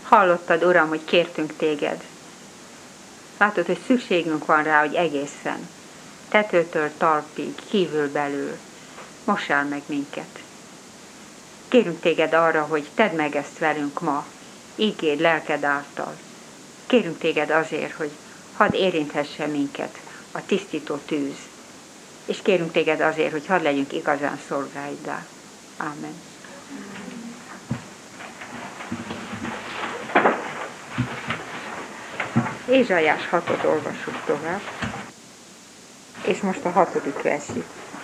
Hallottad, Uram, hogy kértünk téged. Látod, hogy szükségünk van rá, hogy egészen, tetőtől talpig, kívül-belül, mossál meg minket. Kérünk téged arra, hogy tedd meg ezt velünk ma, ígéd lelked által. Kérünk téged azért, hogy hadd érinthesse minket a tisztító tűz. És kérünk téged azért, hogy hadd legyünk igazán szolgáiddá. Ámen. Ézsaiás 6-ot olvassuk tovább, és most a 6. versig.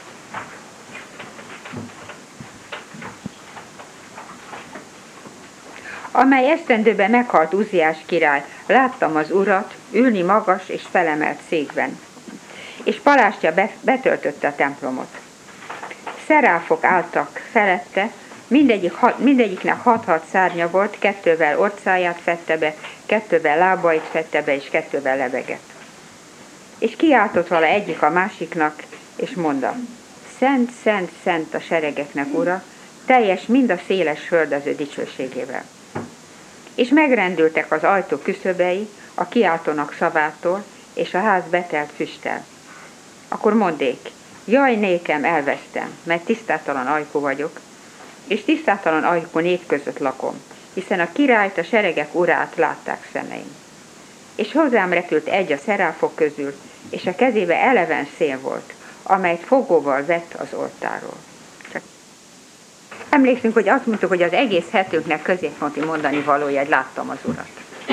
Amely esztendőben meghalt Uziás király, láttam az Urat ülni magas és felemelt székben, és palástja betöltötte a templomot. Szeráfok álltak felette, mindegyiknek 6-6 szárnya volt, 2-vel orcáját fette be, 2-vel lábait fette be, és 2-vel lebegett. És kiáltott vala egyik a másiknak, és mondta: Szent, szent, szent a seregeknek Ura, teljes mind a széles föld az ő dicsőségével. És megrendültek az ajtó küszöbei a kiáltónak szavától, és a ház betelt füsttel. Akkor mondék: Jaj, nékem, elvesztem, mert tisztátalan ajkú vagyok, és tisztátalan ajkú nép között lakom, hiszen a királyt, a seregek urát látták szemeim. És hozzám repült egy a szeráfok közül, és a kezébe eleven szél volt, amelyet fogóval vett az oltáról. Csak emlékszünk, hogy azt mondtuk, hogy az egész hetünknek középponti mondani valója, hogy láttam az Urat.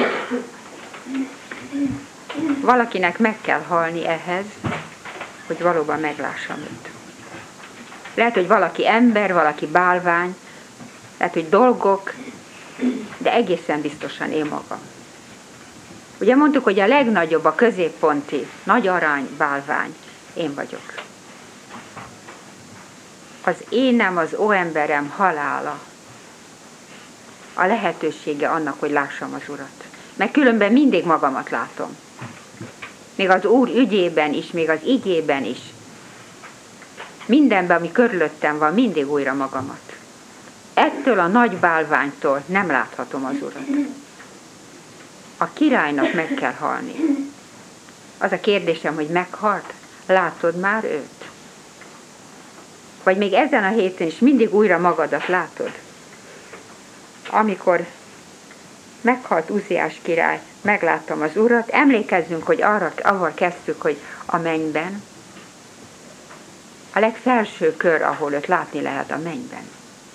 Valakinek meg kell halni ehhez, hogy valóban meglássam őt. Lehet, hogy valaki ember, valaki bálvány, lehet, hogy dolgok, de egészen biztosan én magam. Ugye mondtuk, hogy a legnagyobb, a középponti, nagy arany bálvány, én vagyok. Az énem, az óemberem halála a lehetősége annak, hogy lássam az Urat. Mert különben mindig magamat látom. Még az Úr ügyében is, még az igében is. Mindenben, ami körülöttem van, mindig újra magamat. Ettől a nagy bálványtól nem láthatom az Urat. A királynak meg kell halni. Az a kérdésem, hogy meghalt? Látod már őt? Vagy még ezen a héten is mindig újra magadat látod? Amikor meghalt Uziás király, megláttam az Urat, emlékezzünk, hogy avval kezdtük, hogy a mennyben, a legfelső kör, ahol őt látni lehet, a mennyben.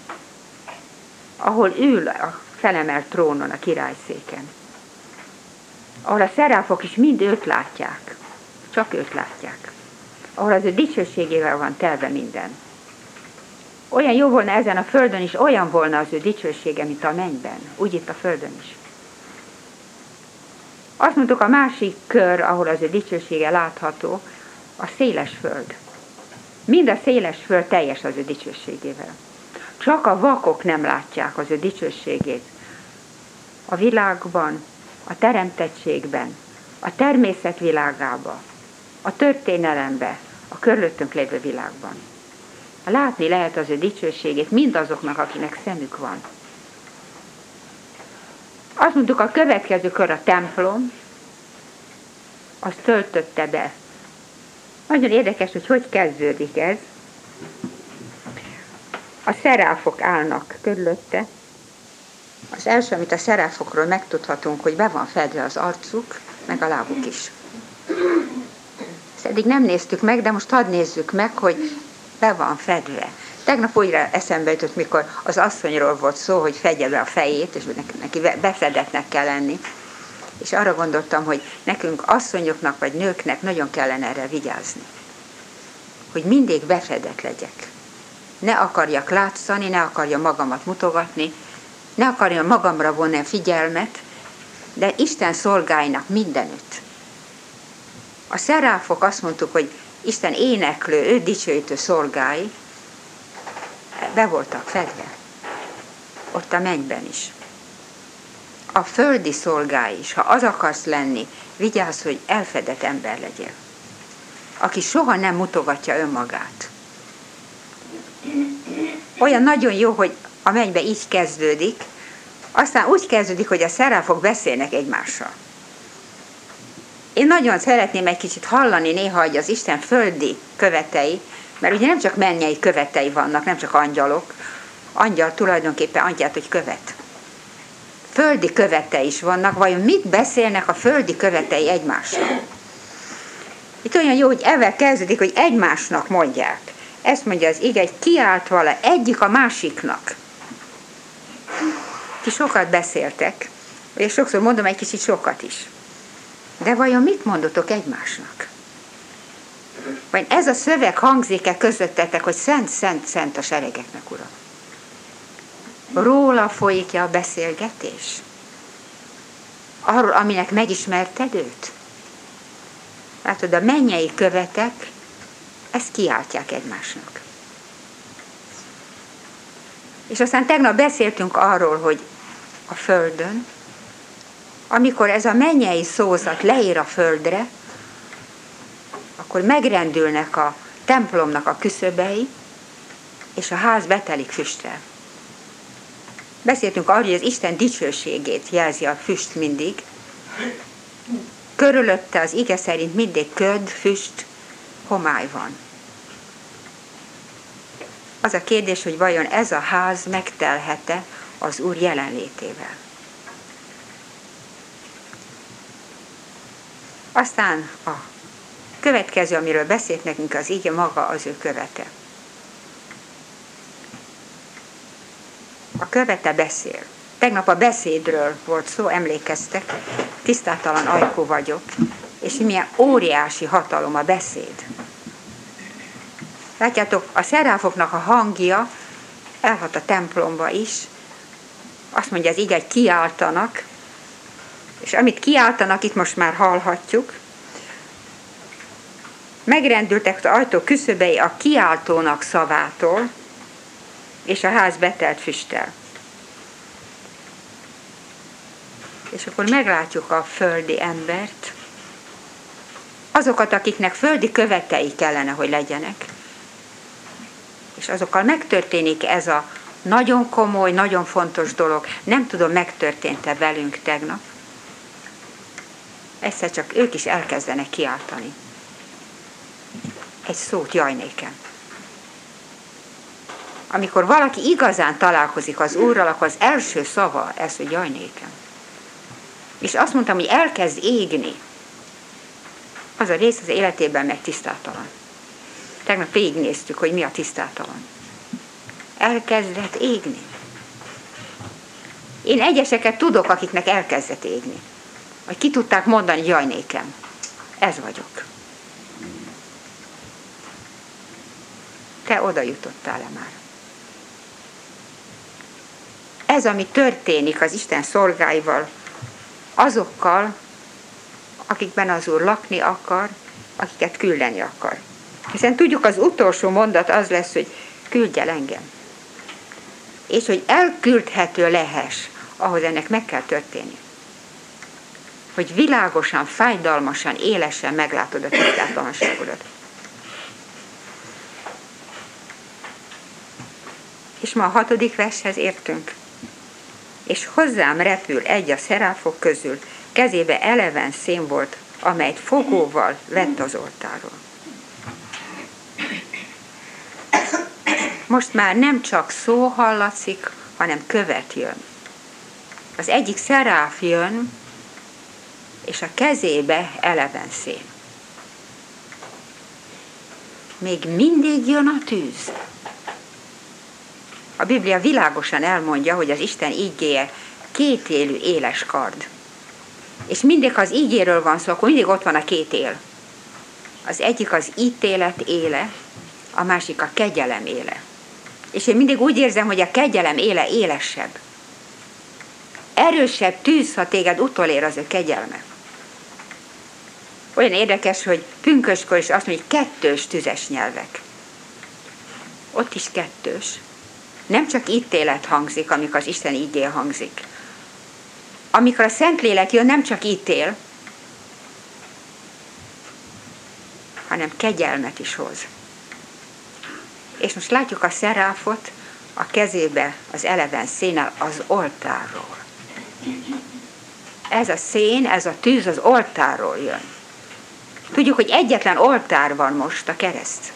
Ahol ül a felemelt trónon, a királyszéken. Ahol a szeráfok is mind őt látják. Csak őt látják. Ahol az ő dicsőségével van telve minden. Olyan jó volna ezen a földön is, olyan volna az ő dicsősége, mint a mennyben. Úgy itt a földön is. Azt mondtuk, a másik kör, ahol az ő dicsősége látható, a széles föld. Mind a széles föld teljes az ő dicsőségével. Csak a vakok nem látják az ő dicsőségét. A világban, a teremtettségben, a természet világában, a történelemben, a körülöttünk lévő világban. Látni lehet az ő dicsőségét mindazoknak, akinek szemük van. Azt mondtuk, a következő kör a templom, azt töltötte be. Nagyon érdekes, hogy kezdődik ez. A szeráfok állnak körülötte. Az első, amit a szeráfokról megtudhatunk, hogy be van fedve az arcuk, meg a lábuk is. Ezt eddig nem néztük meg, de most hadd nézzük meg, hogy be van fedve. Tegnap újra eszembe jutott, mikor az asszonyról volt szó, hogy fedje be a fejét, és neki befedetnek kell lenni. És arra gondoltam, hogy nekünk asszonyoknak vagy nőknek nagyon kellene erre vigyázni. Hogy mindig befedett legyek. Ne akarjak látszani, ne akarja magamat mutogatni, ne akarja magamra vonni a figyelmet, de Isten szolgáinak mindenütt. A szeráfok azt mondtuk, hogy Isten éneklő, ő dicsőítő szolgái be voltak fedve. Ott a mennyben is. A földi szolgái is, ha az akarsz lenni, vigyázz, hogy elfedett ember legyél. Aki soha nem mutogatja önmagát. Olyan nagyon jó, hogy a mennybe így kezdődik, Aztán úgy kezdődik, hogy a szeráfok beszélnek egymással. Én nagyon szeretném egy kicsit hallani néha, hogy az Isten földi követei, mert ugye nem csak mennyei követei vannak, nem csak angyalok. Angyal tulajdonképpen angyalt, hogy követ. Földi követei is vannak, vajon mit beszélnek a földi követei egymással? Itt olyan jó, hogy ezzel kezdődik, hogy egymásnak mondják. Ezt mondja az ige, hogy kiált vala egyik a másiknak. Ti sokat beszéltek, és sokszor mondom egy kicsit sokat is. De vajon mit mondotok egymásnak? Vagy ez a szöveg hangzik-e közöttetek, hogy szent, szent, szent a seregeknek, Uram? Róla folyik-e a beszélgetés? Arról, aminek megismerted őt? Látod, a mennyei követek ezt kiáltják egymásnak. És aztán tegnap beszéltünk arról, hogy a földön, amikor ez a mennyei szózat leér a földre, akkor megrendülnek a templomnak a küszöbei, és a ház betelik füsttel. Beszéltünk arról, hogy az Isten dicsőségét jelzi a füst mindig. Körülötte az ige szerint mindig köd, füst, homály van. Az a kérdés, hogy vajon ez a ház megtelhet-e az Úr jelenlétével. Aztán a következő, amiről beszélt nekünk az ige, maga az ő követe. A követe beszél. Tegnap a beszédről volt szó, emlékeztek, tisztátalan ajkú vagyok, és milyen óriási hatalom a beszéd. Látjátok, a szeráfoknak a hangja elhat a templomba is. Azt mondja az ige, hogy kiáltanak, és amit kiáltanak, itt most már hallhatjuk. Megrendültek az ajtó küszöbei a kiáltónak szavától, és a ház betelt füsttel. És akkor meglátjuk a földi embert, azokat, akiknek földi követei kellene, hogy legyenek. És azokkal megtörténik ez a nagyon komoly, nagyon fontos dolog. Nem tudom, megtörtént-e velünk tegnap. Egyszer csak ők is elkezdenek kiáltani. Egy szót, jaj nékem. Amikor valaki igazán találkozik az Úrral, akkor az első szava ez, hogy jaj nékem. És azt mondtam, hogy elkezd égni. Az a rész az életében meg tisztátalan. Tegnap végignéztük, hogy mi a tisztátalan. Elkezdett égni. Én egyeseket tudok, akiknek elkezdett égni. Vagy ki tudták mondani, hogy jaj nékem. Ez vagyok. Te oda jutottál-e már? Ez, ami történik az Isten szolgáival, azokkal, akikben az Úr lakni akar, akiket küldeni akar. Hiszen tudjuk, az utolsó mondat az lesz, hogy küldj el engem. És hogy elküldhető lehess, ahhoz ennek meg kell történni. Hogy világosan, fájdalmasan, élesen meglátod a tisztátalanságodat. És ma a 6. vershez értünk. És hozzám repül egy a szeráfok közül, kezébe eleven szén volt, amelyet fogóval vett az oltáról. Most már nem csak szó hallatszik, hanem követ jön. Az egyik szeráf jön, és a kezébe eleven szén. Még mindig jön a tűz. A Biblia világosan elmondja, hogy az Isten ígéje kétélű éles kard. És mindig, ha az ígéről van szó, akkor mindig ott van a két él. Az egyik az ítélet éle, a másik a kegyelem éle. És én mindig úgy érzem, hogy a kegyelem éle élesebb. Erősebb tűz, ha téged utolér az ő kegyelme. Olyan érdekes, hogy pünköskor is azt mondja, hogy 2 tüzes nyelvek. Ott is 2. Nem csak ítélet hangzik, amikor az Isten ígél hangzik. Amikor a Szentlélek jön, nem csak ítél, hanem kegyelmet is hoz. És most látjuk a szeráfot a kezébe az eleven szénnel az oltárról. Ez a szén, ez a tűz az oltárról jön. Tudjuk, hogy egyetlen oltár van most, a kereszt.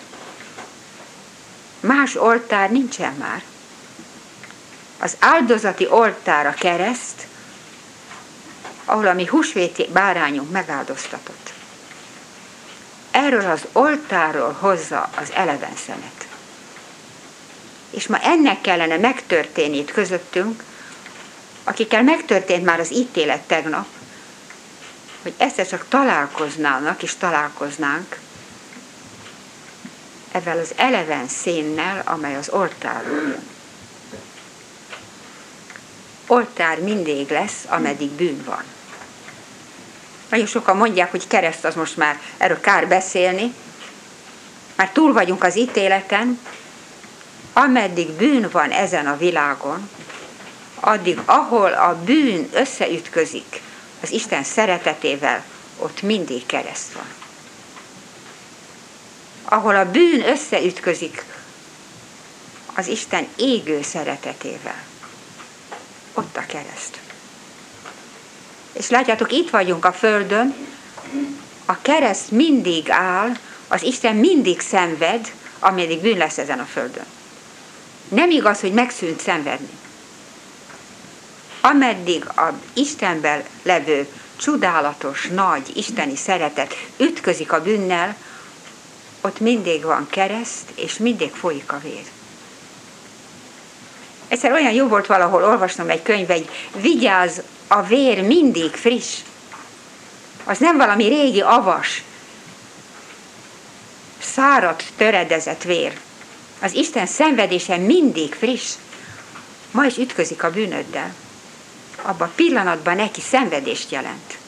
Más oltár nincsen már. Az áldozati oltár a kereszt, ahol a mi húsvéti bárányunk megáldoztatott. Erről az oltárról hozza az eleven szenet. És ma ennek kellene megtörténni itt közöttünk, akikkel megtörtént már az ítélet tegnap, hogy egyszer csak találkoznának és találkoznánk ezzel az eleven szénnel, amely az oltárról jön. Oltár mindig lesz, ameddig bűn van. Nagyon sokan mondják, hogy kereszt az most már, erről kár beszélni, már túl vagyunk az ítéleten, ameddig bűn van ezen a világon, addig, ahol a bűn összeütközik az Isten szeretetével, ott mindig kereszt van. Ahol a bűn összeütközik az Isten égő szeretetével, ott a kereszt. És látjátok, itt vagyunk a földön, a kereszt mindig áll, az Isten mindig szenved, ameddig bűn lesz ezen a földön. Nem igaz, hogy megszűnt szenvedni. Ameddig az Istenben levő csodálatos, nagy isteni szeretet ütközik a bűnnel, ott mindig van kereszt, és mindig folyik a vér. Egyszer olyan jó volt valahol olvasnom egy könyv, egy vigyázz, a vér mindig friss. Az nem valami régi avas, száradt, töredezett vér. Az Isten szenvedése mindig friss. Ma is ütközik a bűnöddel. Abban a pillanatban neki szenvedést jelent.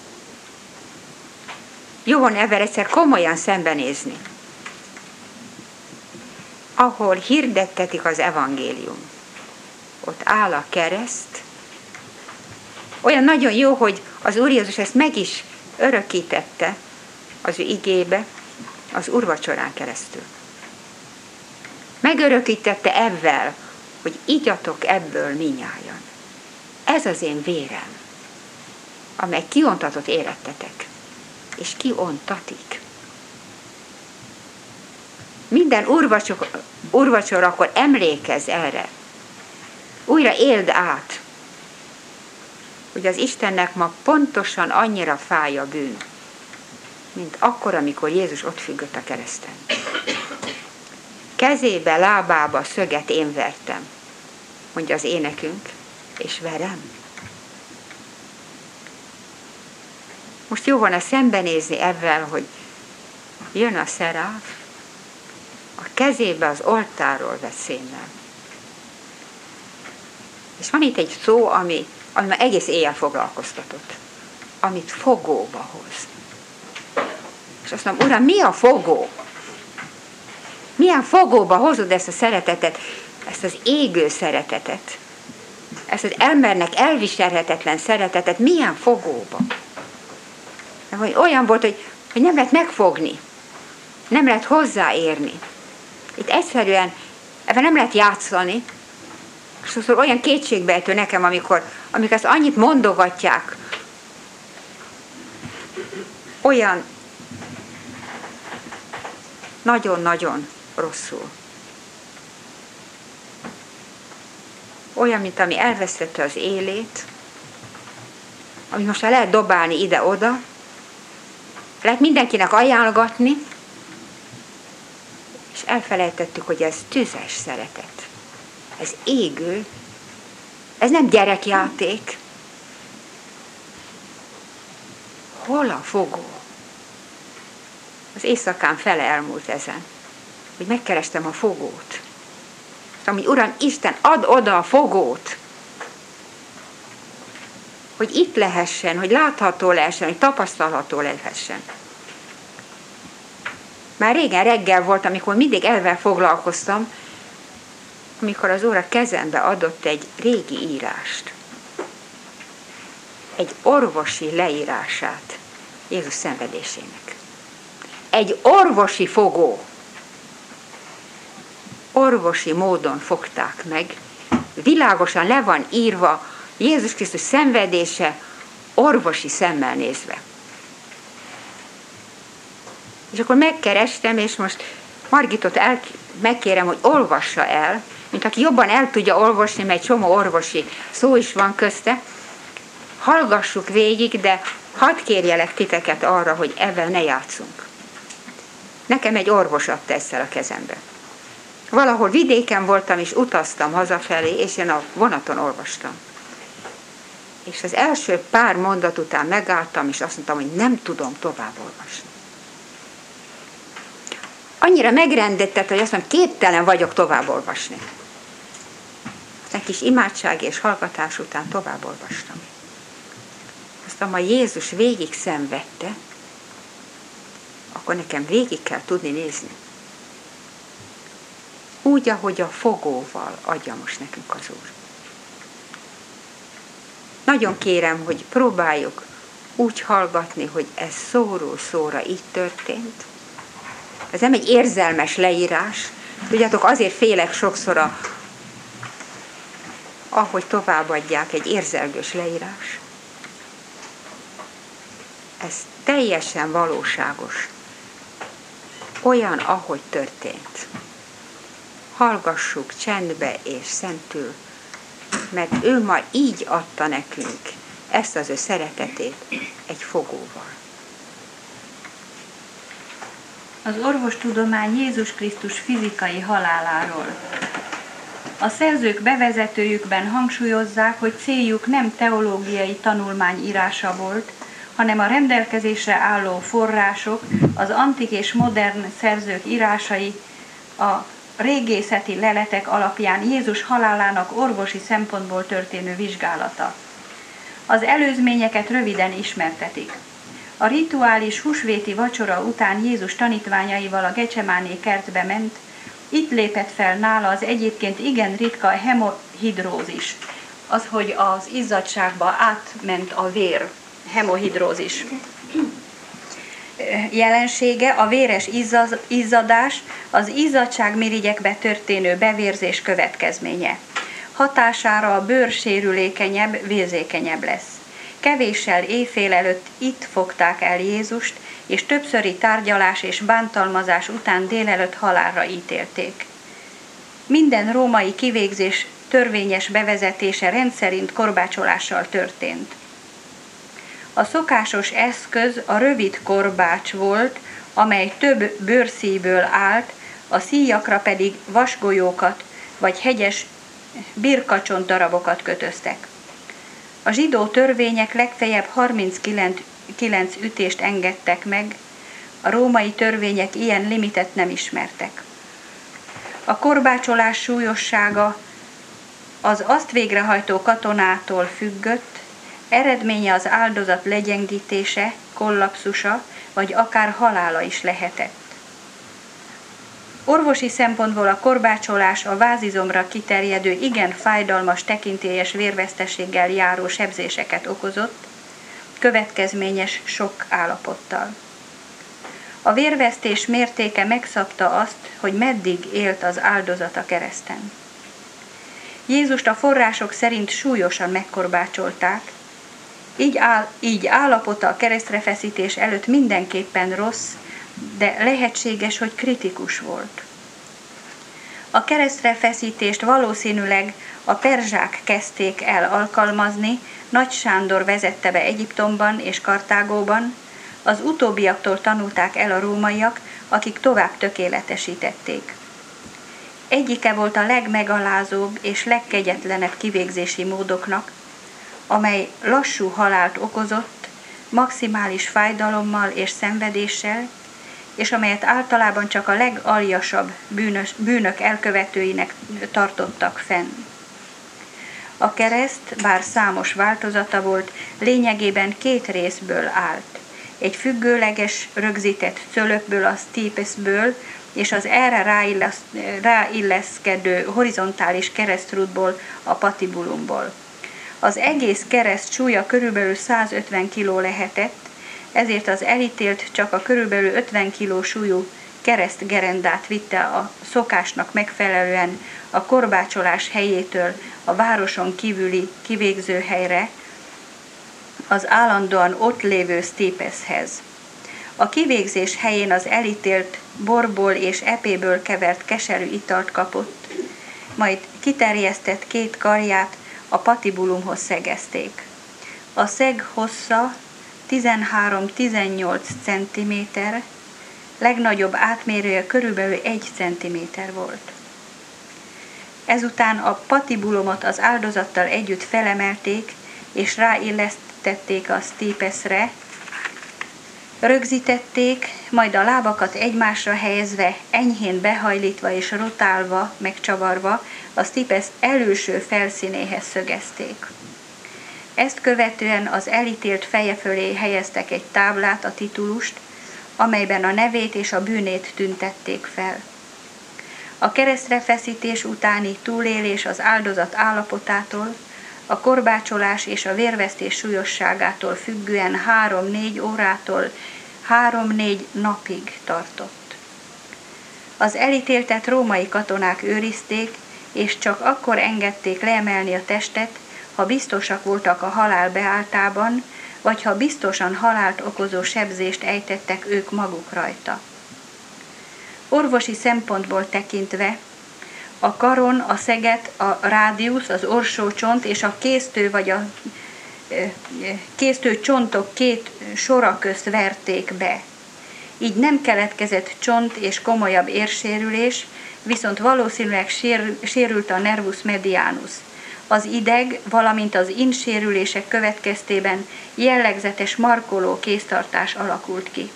Jó van ezzel egyszer komolyan szembenézni. Ahol hirdettetik az evangélium, ott áll a kereszt. Olyan nagyon jó, hogy az Úr Jézus ezt meg is örökítette az ő igébe, az úrvacsorán keresztül. Megörökítette ebben, hogy igyatok ebből minnyájan. Ez az én vérem, amely kiontatott érettetek, és kiontatik. Minden úrvacsorakor emlékezz erre. Újra éld át, hogy az Istennek ma pontosan annyira fáj a bűn, mint akkor, amikor Jézus ott függött a kereszten. Kezébe, lábába szöget én vertem, mondja az énekünk, és verem. Most jó volna szembenézni ezzel, hogy jön a szeráf, a kezébe az oltárról vett szénnel. És van itt egy szó, ami már egész éjjel foglalkoztatott, amit fogóba hoz. És azt mondom, Uram, mi a fogó? Milyen fogóba hozod ezt a szeretetet, ezt az égő szeretetet, ezt az embernek elviselhetetlen szeretetet, milyen fogóba? Olyan volt, hogy nem lehet megfogni, nem lehet hozzáérni. Itt egyszerűen, ebben nem lehet játszani. Sokszor olyan kétségbejtő nekem, amikor ezt annyit mondogatják, olyan nagyon-nagyon rosszul. Olyan, mint ami elvesztette az élét, ami most már lehet dobálni ide-oda, lehet mindenkinek ajánlgatni, és elfelejtettük, hogy ez tüzes szeretet. Ez égő, ez nem gyerekjáték. Hol a fogó? Az éjszakán fele elmúlt ezen, hogy megkerestem a fogót. Ami Uram, Isten, add oda a fogót, hogy itt lehessen, hogy látható lehessen, hogy tapasztalható lehessen. Már régen reggel volt, amikor mindig ezzel foglalkoztam, amikor az Úr a kezembe adott egy régi írást. Egy orvosi leírását Jézus szenvedésének. Egy orvosi fogó. Orvosi módon fogták meg. Világosan le van írva Jézus Krisztus szenvedése orvosi szemmel nézve. És akkor megkerestem, és most Margitot megkérem, hogy olvassa el, mint aki jobban el tudja olvasni, mert egy csomó orvosi szó is van közte. Hallgassuk végig, de hadd kérjelek titeket arra, hogy ebben ne játszunk. Nekem egy orvos adta ezzel a kezembe. Valahol vidéken voltam, és utaztam hazafelé, és én a vonaton olvastam. És az első pár mondat után megálltam, és azt mondtam, hogy nem tudom tovább olvasni. Annyira megrendített, hogy azt mondom, képtelen vagyok tovább olvasni. Egy kis imádság és hallgatás után tovább olvastam. Aztán, ha Jézus végig szenvedte, akkor nekem végig kell tudni nézni. Úgy, ahogy a fogóval adja most nekünk az Úr. Nagyon kérem, hogy próbáljuk úgy hallgatni, hogy ez szóról szóra így történt. Ez nem egy érzelmes leírás. Tudjátok, azért félek sokszor, ahogy továbbadják, egy érzelgős leírás. Ez teljesen valóságos. Olyan, ahogy történt. Hallgassuk csendbe és szentül, mert ő ma így adta nekünk ezt az ő szeretetét egy fogóval. Az orvostudomány Jézus Krisztus fizikai haláláról. A szerzők bevezetőjükben hangsúlyozzák, hogy céljuk nem teológiai tanulmány írása volt, hanem a rendelkezésre álló források, az antik és modern szerzők írásai, a régészeti leletek alapján Jézus halálának orvosi szempontból történő vizsgálata. Az előzményeket röviden ismertetik. A rituális húsvéti vacsora után Jézus tanítványaival a Gecsemáné kertbe ment, itt lépett fel nála az egyébként igen ritka hemohidrózis. Az, hogy az izzadságba átment a vér, hemohidrózis. Jelensége a véres izzadás, az izzadságmirigyekbe történő bevérzés következménye. Hatására a bőr sérülékenyebb, vérzékenyebb lesz. Kevéssel éjfél előtt itt fogták el Jézust, és többszöri tárgyalás és bántalmazás után délelőtt halálra ítélték. Minden római kivégzés törvényes bevezetése rendszerint korbácsolással történt. A szokásos eszköz a rövid korbács volt, amely több bőrszíjből állt, a szíjakra pedig vasgolyókat vagy hegyes birkacsont darabokat kötöztek. A zsidó törvények legfeljebb 39 ütést engedtek meg, a római törvények ilyen limitet nem ismertek. A korbácsolás súlyossága az azt végrehajtó katonától függött, eredménye az áldozat legyengítése, kollapszusa, vagy akár halála is lehetett. Orvosi szempontból a korbácsolás a vázizomra kiterjedő, igen fájdalmas, tekintélyes vérveszteséggel járó sebzéseket okozott, következményes sokk állapottal. A vérvesztés mértéke megszabta azt, hogy meddig élt az áldozat a kereszten. Jézust a források szerint súlyosan megkorbácsolták, így állapota a keresztrefeszítés előtt mindenképpen rossz, de lehetséges, hogy kritikus volt. A keresztrefeszítést valószínűleg a perzsák kezdték el alkalmazni, Nagy Sándor vezette be Egyiptomban és Kartágóban, az utóbbiaktól tanulták el a rómaiak, akik tovább tökéletesítették. Egyike volt a legmegalázóbb és legkegyetlenebb kivégzési módoknak, amely lassú halált okozott, maximális fájdalommal és szenvedéssel, és amelyet általában csak a legaljasabb bűnök elkövetőinek tartottak fenn. A kereszt, bár számos változata volt, lényegében 2 részből állt. Egy függőleges, rögzített cölöpből, a stipesből, és az erre ráilleszkedő horizontális keresztrútból, a patibulumból. Az egész kereszt súlya körülbelül 150 kg lehetett, ezért az elítélt csak a körülbelül 50 kg súlyú keresztgerendát vitte a szokásnak megfelelően a korbácsolás helyétől a városon kívüli kivégzőhelyre, az állandóan ott lévő Stipeshez. A kivégzés helyén az elítélt borból és epéből kevert keserű italt kapott, majd kiterjesztett 2 karját a patibulumhoz szegezték. A szeg hossza 13-18 cm, legnagyobb átmérője körülbelül 1 cm volt. Ezután a patibulumot az áldozattal együtt felemelték, és ráillesztették a Stipesre, rögzítették, majd a lábakat egymásra helyezve, enyhén behajlítva és rotálva, megcsavarva a Stipes előső felszínéhez szögezték. Ezt követően az elítélt feje fölé helyeztek egy táblát, a titulust, amelyben a nevét és a bűnét tüntették fel. A keresztre feszítés utáni túlélés az áldozat állapotától, a korbácsolás és a vérvesztés súlyosságától függően 3-4 órától 3-4 napig tartott. Az elítéltet római katonák őrizték, és csak akkor engedték leemelni a testet, ha biztosak voltak a halál beálltában, vagy ha biztosan halált okozó sebzést ejtettek ők maguk rajta. Orvosi szempontból tekintve a karon, a szeget, a rádiusz, az orsócsont és a kéztő vagy a kéztő csontok 2 sora közt verték be. Így nem keletkezett csont és komolyabb érsérülés, viszont valószínűleg sérült a nervus medianus. Az ideg, valamint az insérülések következtében jellegzetes markoló kéztartás alakult ki.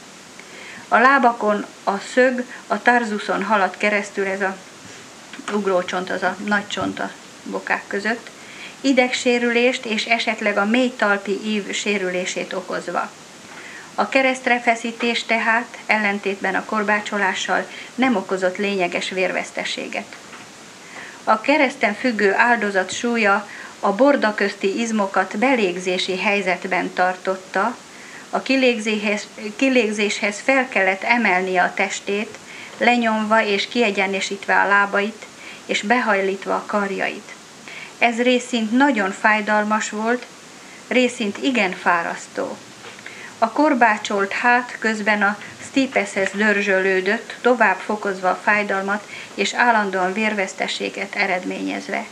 A lábakon a szög a tarzuson haladt keresztül, ez a ugrócsont, az a nagy csont a bokák között, idegsérülést és esetleg a mély talpi ív sérülését okozva. A keresztrefeszítés tehát ellentétben a korbácsolással nem okozott lényeges vérveszteséget. A kereszten függő áldozat súlya a borda közti izmokat belégzési helyzetben tartotta, a kilégzéshez fel kellett emelnie a testét, lenyomva és kiegyenesítve a lábait, és behajlítva a karjait. Ez részint nagyon fájdalmas volt, részint igen fárasztó. A korbácsolt hát közben a Stipeshez dörzsölődött, tovább fokozva a fájdalmat és állandóan vérveszteséget eredményezve.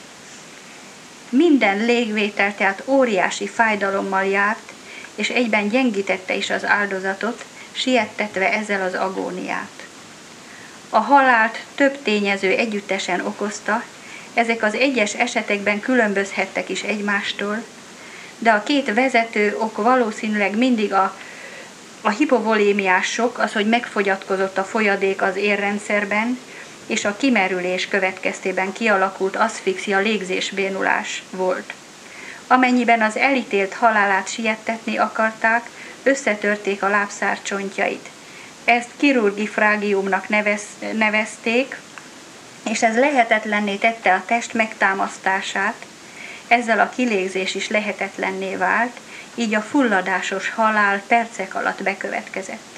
Minden légvétel tehát óriási fájdalommal járt, és egyben gyengítette is az áldozatot, siettetve ezzel az agóniát. A halált több tényező együttesen okozta, ezek az egyes esetekben különbözhettek is egymástól, de a 2 vezető ok valószínűleg mindig a hipovolémiás sok, az, hogy megfogyatkozott a folyadék az érrendszerben, és a kimerülés következtében kialakult aszfixia légzésbénulás volt. Amennyiben az elítélt halálát siettetni akarták, összetörték a lábszár csontjait. Ezt kirurgifrágiumnak nevezték, és ez lehetetlenné tette a test megtámasztását, ezzel a kilégzés is lehetetlenné vált, így a fulladásos halál percek alatt bekövetkezett.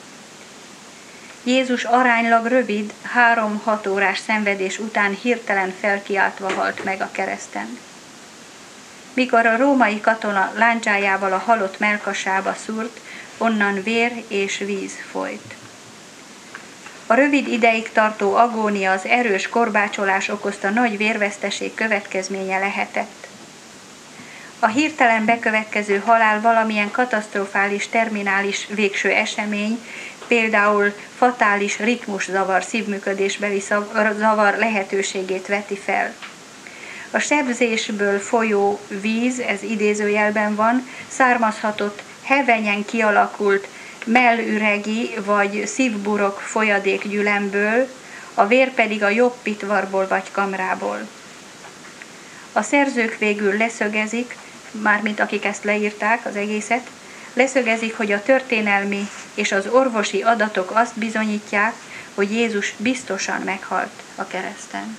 Jézus aránylag rövid, 3-6 órás szenvedés után hirtelen felkiáltva halt meg a kereszten. Mikor a római katona láncsájával a halott mellkasába szúrt, onnan vér és víz folyt. A rövid ideig tartó agónia az erős korbácsolás okozta nagy vérveszteség következménye lehetett. A hirtelen bekövetkező halál valamilyen katasztrofális, terminális végső esemény, például fatális ritmuszavar, szívműködésbeli zavar lehetőségét veti fel. A sebzésből folyó víz, ez idézőjelben van, származhatott hevenyen kialakult mellüregi vagy szívburok folyadékgyülemből, a vér pedig a jobb pitvarból vagy kamrából. A szerzők végül leszögezik, mármint akik ezt leírták, az egészet, leszögezik, hogy a történelmi és az orvosi adatok azt bizonyítják, hogy Jézus biztosan meghalt a kereszten.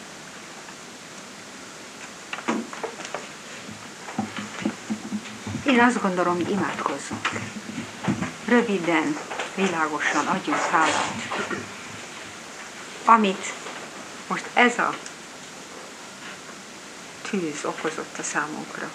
Én azt gondolom, hogy imádkozzunk. Röviden, világosan adjunk hálát, amit most ez a tűz okozott a számunkra.